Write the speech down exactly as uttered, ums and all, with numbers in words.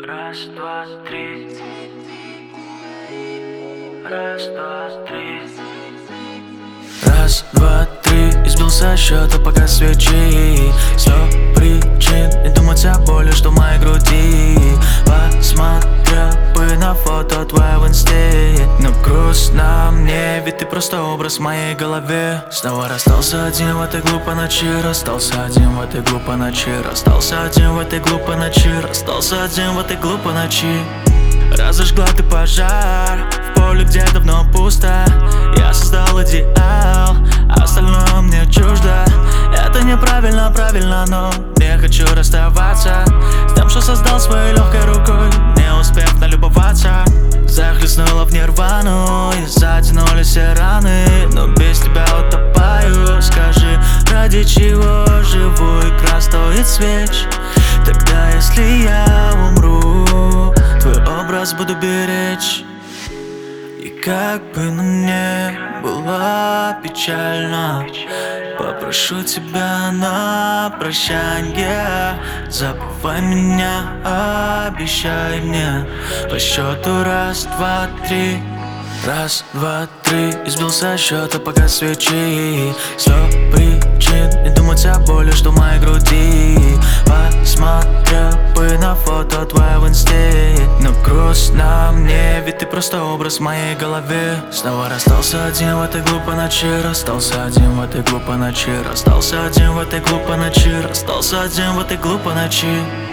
Раз, два, три. Раз, два, три. Раз, два, три. И сбился счета, пока свечи. Сто причин не думать о боли, что в моей груди. Посмотрел бы на фото твое в инсте, но грустно мне, ведь ты просто образ в моей голове. Снова расстался один в этой глупой ночи. Расстался один в этой глупой ночи. Расстался один в этой глупой ночи. Расстался один в этой глупой ночи. Разожгла ты пожар в поле, где давно пусто. Я создал идеал, а остальное мне чуждо. Это неправильно, правильно, но не хочу расставаться с тем, что создал своей легкой рукой, не успев налюбоваться. Захлестнула в нирвану и затянулись все раны, но без тебя утопаю. Скажи, ради чего живу, икра стоит свеч? Тогда если я умру, твой образ буду беречь. И как бы на мне было печально, попрошу тебя на прощанье. Забывай меня, обещай мне по счету раз, два, три. Раз, два, три. И сбился счета, пока свечи. Сто причин не думать о боли, что в моей груди. Посмотрел бы на фото твое в инсте, но грустно мне, ведь ты просто образ в моей голове. Снова расстался один в этой глупой ночи. Расстался один в этой глупой ночи. Расстался один в этой глупой ночи. Расстался один в этой глупой ночи.